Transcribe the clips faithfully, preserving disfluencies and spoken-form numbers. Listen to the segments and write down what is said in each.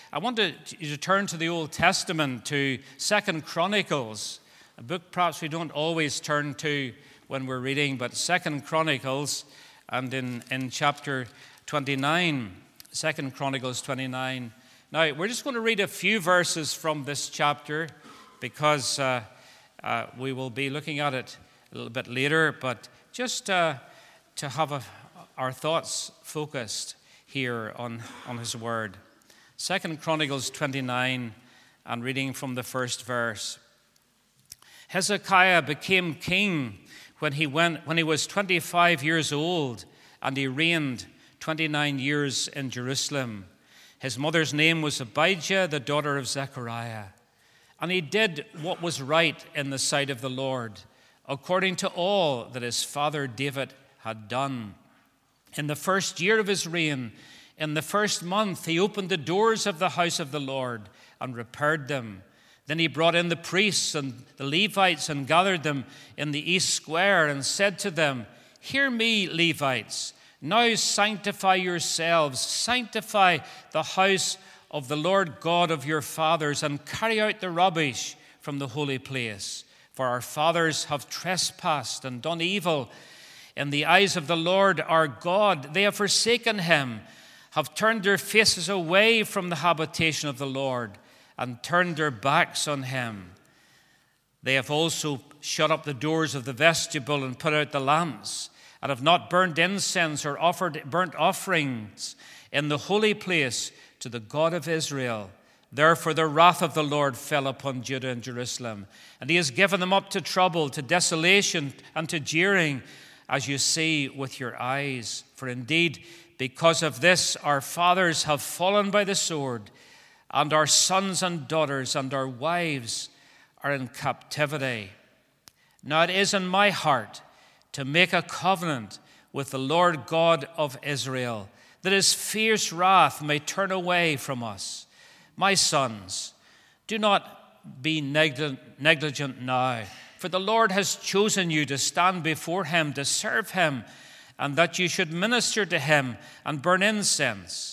I want to, you to turn to the Old Testament, to Second Chronicles, a book perhaps we don't always turn to when we're reading, but Second Chronicles, and in, in chapter twenty-nine, Second Chronicles twenty-nine. Now, we're just going to read a few verses from this chapter because uh, uh, we will be looking at it a little bit later, but just uh, to have a, our thoughts focused here on, on his word. Second Chronicles twenty-nine, and reading from the first verse. Hezekiah became king when he went when he was twenty-five years old, and he reigned twenty-nine years in Jerusalem. His mother's name was Abijah, the daughter of Zechariah. And he did what was right in the sight of the Lord, according to all that his father David had done. In the first year of his reign, in the first month, he opened the doors of the house of the Lord and repaired them. Then he brought in the priests and the Levites and gathered them in the east square and said to them, "Hear me, Levites, now sanctify yourselves, sanctify the house of the Lord God of your fathers, and carry out the rubbish from the holy place. For our fathers have trespassed and done evil in the eyes of the Lord our God. They have forsaken him, have turned their faces away from the habitation of the Lord, and turned their backs on him. They have also shut up the doors of the vestibule and put out the lamps, and have not burned incense or offered burnt offerings in the holy place to the God of Israel. Therefore the wrath of the Lord fell upon Judah and Jerusalem, and he has given them up to trouble, to desolation, and to jeering, as you see with your eyes. For indeed, because of this, our fathers have fallen by the sword, and our sons and daughters and our wives are in captivity. Now it is in my heart to make a covenant with the Lord God of Israel, that his fierce wrath may turn away from us. My sons, do not be negligent now, for the Lord has chosen you to stand before him, to serve him, and that you should minister to him and burn incense."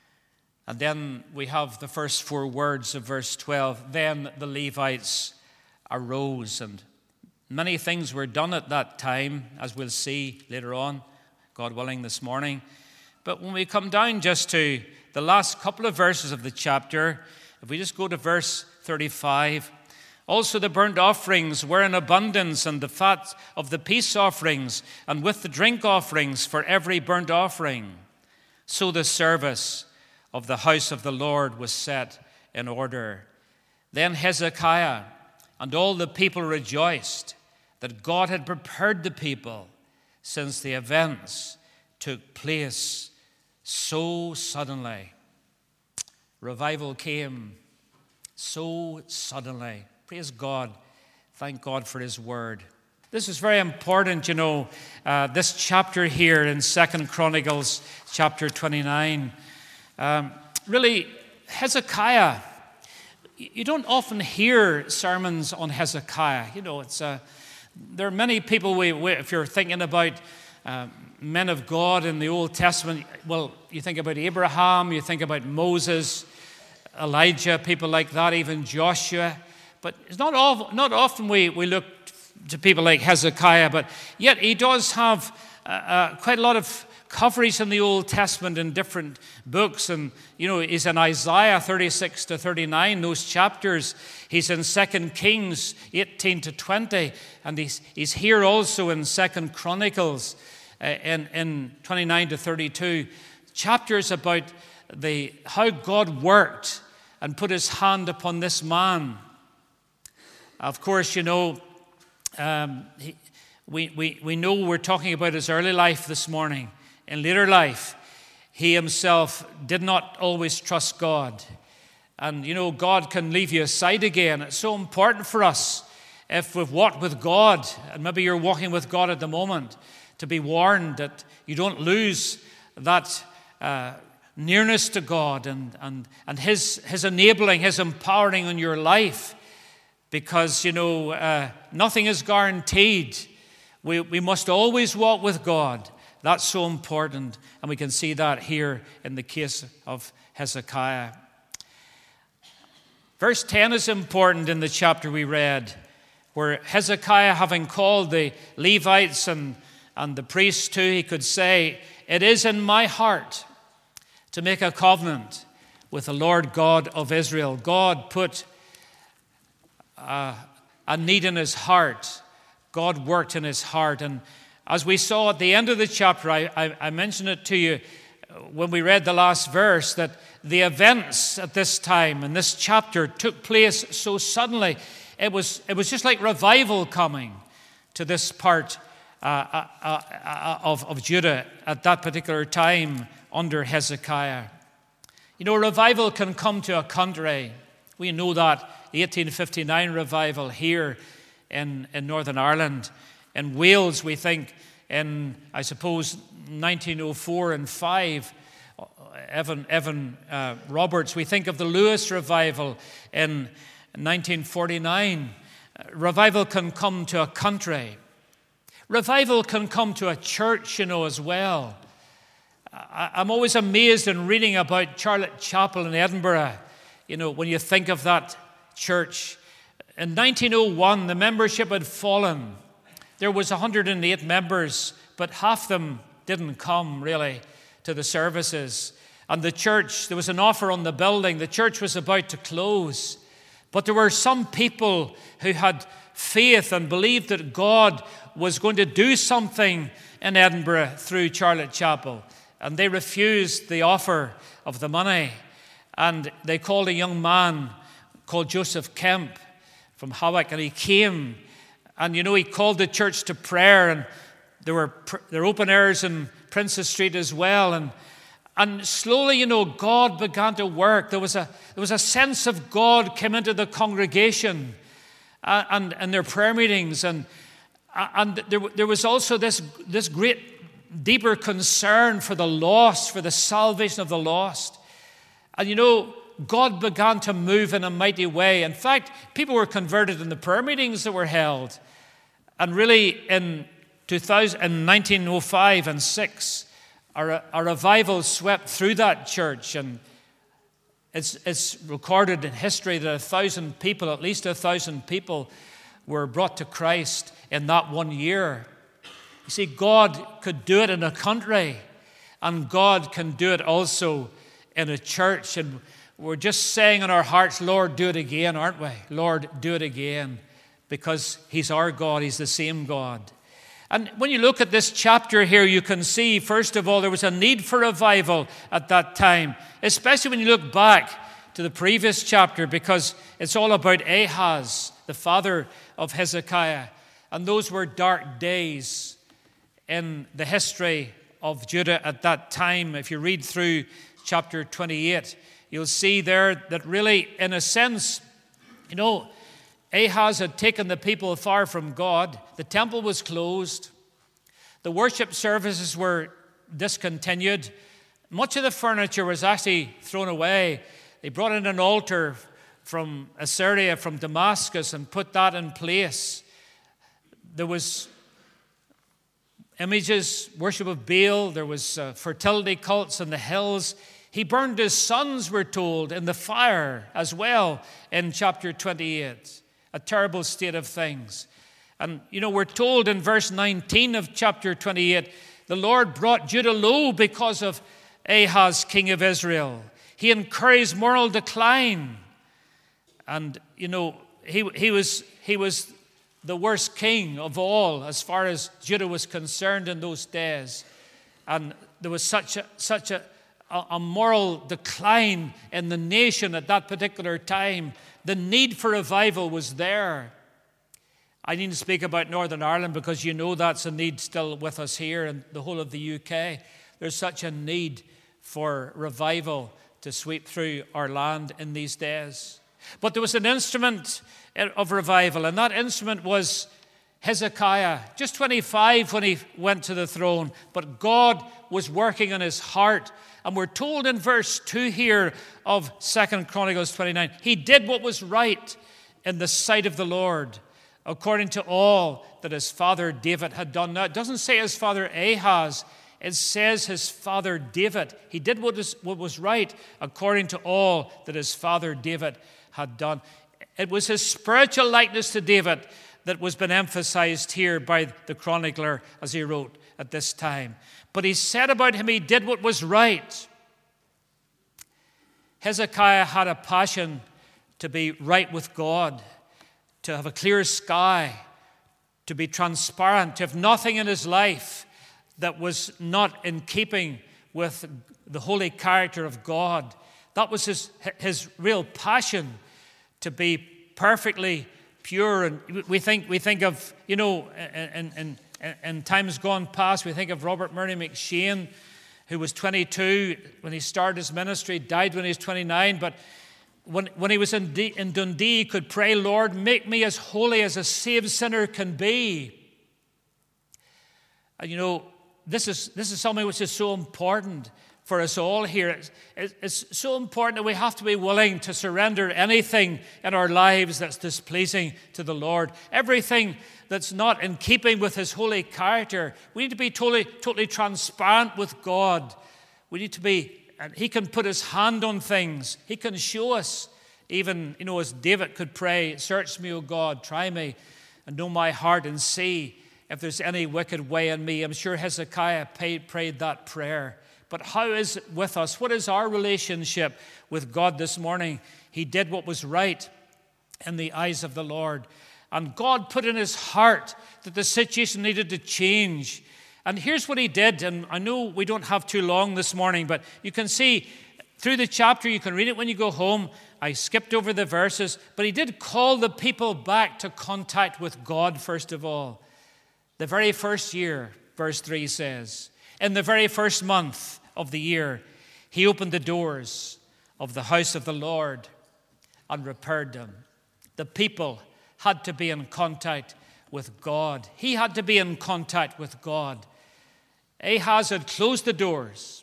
And then we have the first four words of verse twelve. Then the Levites arose, and many things were done at that time, as we'll see later on, God willing, this morning. But when we come down just to the last couple of verses of the chapter, if we just go to verse thirty-five, also the burnt offerings were in abundance, and the fat of the peace offerings, and with the drink offerings for every burnt offering. So the service of the house of the Lord was set in order. Then Hezekiah and all the people rejoiced that God had prepared the people, since the events took place so suddenly. Revival came so suddenly. Praise God. Thank God for his word. This is very important, you know, uh, this chapter here in Second Chronicles chapter twenty-nine. Um, really, Hezekiah, you don't often hear sermons on Hezekiah. You know, it's uh, there are many people, we, we, if you're thinking about uh, men of God in the Old Testament, well, you think about Abraham, you think about Moses, Elijah, people like that, even Joshua. But it's not, all, not often we, we look to people like Hezekiah, but yet he does have uh, uh, quite a lot of coverage in the Old Testament in different books. And, you know, he's in Isaiah thirty-six to thirty-nine, those chapters. He's in Second Kings eighteen to twenty. And he's, he's here also in Second Chronicles uh, in, in twenty-nine to thirty-two. Chapters about the how God worked and put his hand upon this man. Of course, you know, um, he, we, we, we know we're talking about his early life this morning. In later life, he himself did not always trust God. And, you know, God can leave you aside again. It's so important for us, if we've walked with God, and maybe you're walking with God at the moment, to be warned that you don't lose that uh, nearness to God and, and, and his, his enabling, his empowering on your life. Because, you know, uh, nothing is guaranteed. We, we must always walk with God. That's so important, and we can see that here in the case of Hezekiah. Verse ten is important in the chapter we read, where Hezekiah, having called the Levites and, and the priests too, he could say, "It is in my heart to make a covenant with the Lord God of Israel." God put uh, a need in his heart. God worked in his heart. And as we saw at the end of the chapter, I, I, I mentioned it to you when we read the last verse, that the events at this time in this chapter took place so suddenly. It was, it was just like revival coming to this part uh, uh, uh, of, of Judah at that particular time under Hezekiah. You know, revival can come to a country. We know that the eighteen fifty-nine revival here in, in Northern Ireland. In Wales, we think in, I suppose, nineteen oh four and five, Evan, Evan uh, Roberts, we think of the Lewis revival in nineteen forty-nine. Revival can come to a country. Revival can come to a church, you know, as well. I, I'm always amazed in reading about Charlotte Chapel in Edinburgh. You know, when you think of that church. In nineteen oh one, the membership had fallen. There was one hundred eight members, but half them didn't come, really, to the services. And the church, there was an offer on the building. The church was about to close. But there were some people who had faith and believed that God was going to do something in Edinburgh through Charlotte Chapel. And they refused the offer of the money. And they called a young man called Joseph Kemp from Hawick, and he came. And, you know, he called the church to prayer, and there were, there were open airs in Princess Street as well. And And slowly, you know, God began to work. There was a, there was a sense of God came into the congregation uh, and, and their prayer meetings. And, and there, there was also this, this great, deeper concern for the lost, for the salvation of the lost. And, you know, God began to move in a mighty way. In fact, people were converted in the prayer meetings that were held. And really, in, two thousand, in nineteen oh five and six, A, a revival swept through that church, and it's, it's recorded in history that a thousand people, at least a thousand people, were brought to Christ in that one year. You see, God could do it in a country, and God can do it also in a church. And we're just saying in our hearts, Lord, do it again, aren't we? Lord, do it again, because He's our God. He's the same God. And when you look at this chapter here, you can see, first of all, there was a need for revival at that time, especially when you look back to the previous chapter, because it's all about Ahaz, the father of Hezekiah. And those were dark days in the history of Judah at that time. If you read through chapter twenty-eight, you'll see there that really, in a sense, you know, Ahaz had taken the people far from God. The temple was closed. The worship services were discontinued. Much of the furniture was actually thrown away. They brought in an altar from Assyria, from Damascus, and put that in place. There was images, worship of Baal. There was uh, fertility cults in the hills. He burned his sons, we're told, in the fire as well in chapter twenty-eight. A terrible state of things. And, you know, we're told in verse nineteen of chapter twenty-eight, the Lord brought Judah low because of Ahaz, king of Israel. He encouraged moral decline. And, you know, he, he, was, he was the worst king of all as far as Judah was concerned in those days. And there was such a, such a, a moral decline in the nation at that particular time. The need for revival was there. I need to speak about Northern Ireland because you know that's a need still with us here and the whole of the U K. There's such a need for revival to sweep through our land in these days. But there was an instrument of revival, and that instrument was Hezekiah. Just twenty-five when he went to the throne, but God was working in his heart. And we're told in verse two here of Second Chronicles twenty-nine, he did what was right in the sight of the Lord, according to all that his father David had done. Now, it doesn't say his father Ahaz. It says his father David, he did what was, what was right according to all that his father David had done. It was his spiritual likeness to David that was been emphasized here by the chronicler as he wrote at this time. But he said about him, he did what was right. Hezekiah had a passion to be right with God, to have a clear sky, to be transparent, to have nothing in his life that was not in keeping with the holy character of God. That was his, his real passion, to be perfectly pure. And we think we think of, you know, in, in, in times gone past, we think of Robert Murray McShane, who was twenty-two when he started his ministry, died when he was twenty-nine. But when, when he was in, D, in Dundee, he could pray, Lord, make me as holy as a saved sinner can be. And you know, this is, this is something which is so important for us all here. It's, it's so important that we have to be willing to surrender anything in our lives that's displeasing to the Lord. Everything that's not in keeping with his holy character. We need to be totally, totally transparent with God. We need to be, and he can put his hand on things. He can show us, even, you know, as David could pray, search me, O God, try me, and know my heart, and see if there's any wicked way in me. I'm sure Hezekiah paid, prayed that prayer. But how is it with us? What is our relationship with God this morning? He did what was right in the eyes of the Lord. And God put in his heart that the situation needed to change. And here's what he did. And I know we don't have too long this morning, but you can see through the chapter, you can read it when you go home. I skipped over the verses, but he did call the people back to contact with God first of all. The very first year, verse three says, in the very first month of the year, he opened the doors of the house of the Lord and repaired them. The people had to be in contact with God. He had to be in contact with God. Ahaz had closed the doors,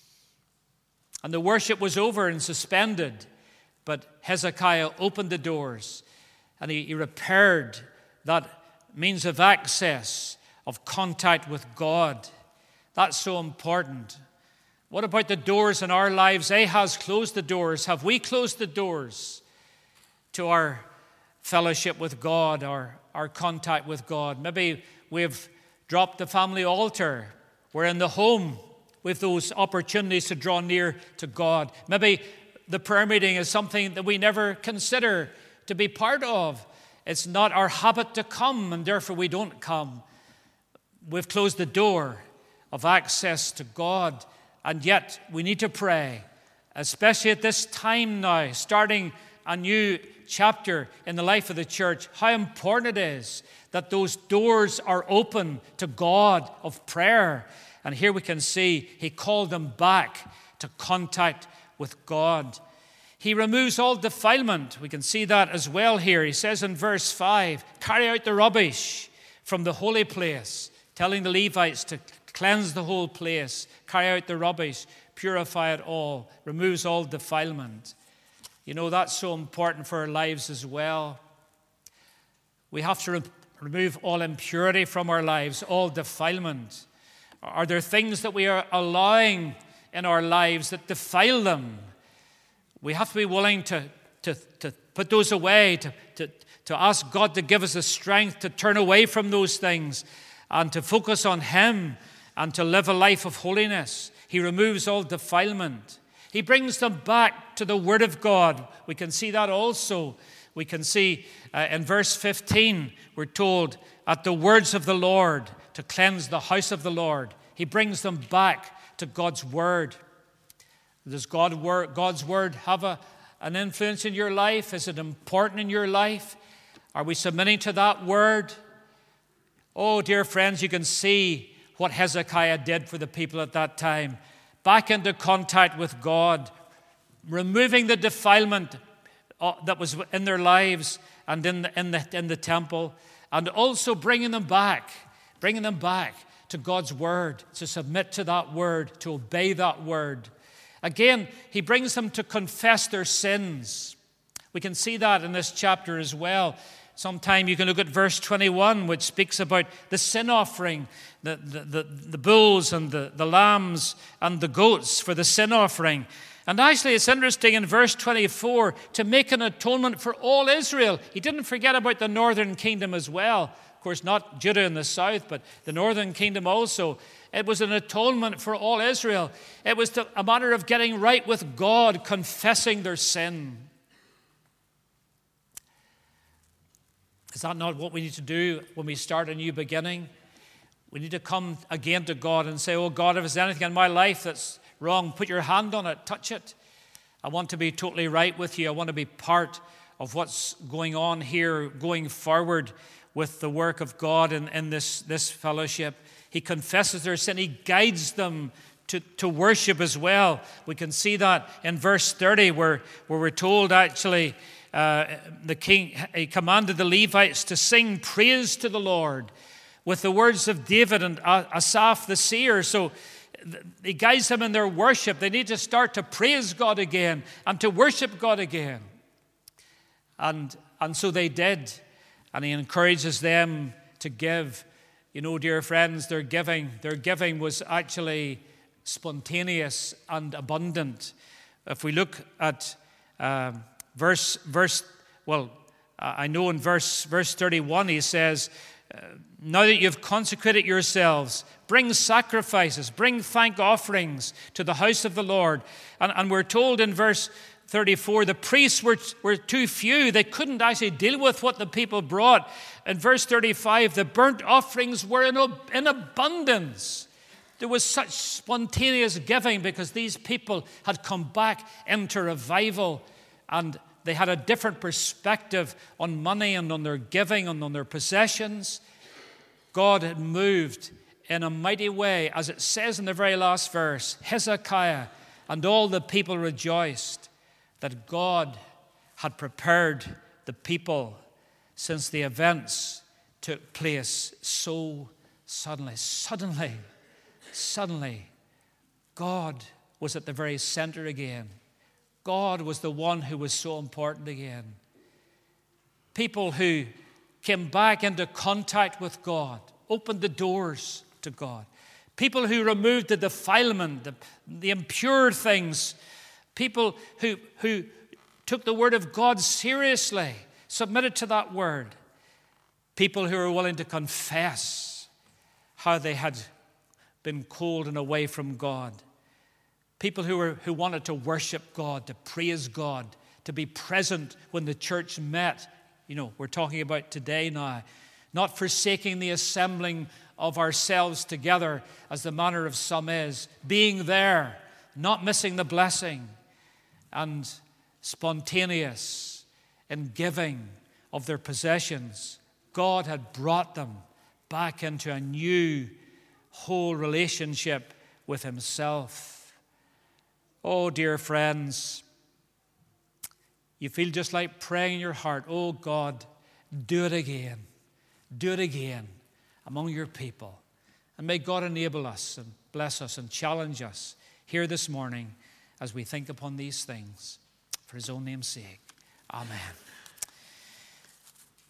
and the worship was over and suspended. But Hezekiah opened the doors, and he, he repaired that means of access, of contact with God. That's so important. What about the doors in our lives? Ahaz closed the doors. Have we closed the doors to our fellowship with God, our, our contact with God? Maybe we've dropped the family altar. We're in the home with those opportunities to draw near to God. Maybe the prayer meeting is something that we never consider to be part of. It's not our habit to come, and therefore we don't come. We've closed the door of access to God, and yet we need to pray, especially at this time now, starting a new chapter in the life of the church, how important it is that those doors are open to God of prayer. And here we can see he called them back to contact with God. He removes all defilement. We can see that as well here. He says in verse five, carry out the rubbish from the holy place, telling the Levites to cleanse the whole place, carry out the rubbish, purify it all, removes all defilement. You know, that's so important for our lives as well. We have to re- remove all impurity from our lives, all defilement. Are there things that we are allowing in our lives that defile them? We have to be willing to, to, to put those away, to, to, to ask God to give us the strength to turn away from those things and to focus on him and to live a life of holiness. He removes all defilement. He brings them back to the Word of God. We can see that also. We can see uh, in verse fifteen, we're told, at the words of the Lord, to cleanse the house of the Lord. He brings them back to God's Word. Does God word, God's Word have a, an influence in your life? Is it important in your life? Are we submitting to that Word? Oh, dear friends, you can see what Hezekiah did for the people at that time. Back into contact with God, removing the defilement that was in their lives and in the, in the, in the temple, and also bringing them back, bringing them back to God's Word, to submit to that Word, to obey that Word. Again, he brings them to confess their sins. We can see that in this chapter as well. sometime you can look at verse twenty-one, which speaks about the sin offering, the, the, the, the bulls and the, the lambs and the goats for the sin offering. And actually, it's interesting in verse twenty-four, to make an atonement for all Israel. He didn't forget about the northern kingdom as well. Of course, not Judah in the south, but the northern kingdom also. It was an atonement for all Israel. It was a matter of getting right with God, confessing their sin. Is that not what we need to do when we start a new beginning? We need to come again to God and say, oh God, if there's anything in my life that's wrong, put your hand on it, touch it. I want to be totally right with you. I want to be part of what's going on here, going forward with the work of God in, in this, this fellowship. He confesses their sin. He guides them to, to worship as well. We can see that in verse thirty where, where we're told actually uh, the king he commanded the Levites to sing praise to the Lord with the words of David and Asaph the seer. So he guides them in their worship. They need to start to praise God again and to worship God again. And, and so they did. And he encourages them to give. You know, dear friends, their giving, their giving was actually spontaneous and abundant. If we look at uh, verse, verse, well, I know in verse, verse thirty-one, he says, now that you've consecrated yourselves, bring sacrifices, bring thank offerings to the house of the Lord. And, and we're told in verse thirty-four, the priests were, were too few. They couldn't actually deal with what the people brought. In verse thirty-five, the burnt offerings were in, in abundance. There was such spontaneous giving because these people had come back into revival and they had a different perspective on money and on their giving and on their possessions. God had moved in a mighty way. As it says in the very last verse, Hezekiah and all the people rejoiced that God had prepared the people since the events took place so suddenly. Suddenly, suddenly, God was at the very center again. God was the one who was so important again. People who came back into contact with God, opened the doors to God. People who removed the defilement, the, the impure things. People who, who took the word of God seriously, submitted to that word. People who were willing to confess how they had been cold and away from God. People who were who wanted to worship God, to praise God, to be present when the church met. You know, we're talking about today now. Not forsaking the assembling of ourselves together, as the manner of some is. Being there, not missing the blessing. And spontaneous in giving of their possessions. God had brought them back into a new whole relationship with himself. Oh, dear friends, you feel just like praying in your heart, oh God, do it again. Do it again among your people. And may God enable us and bless us and challenge us here this morning as we think upon these things for his own name's sake. Amen.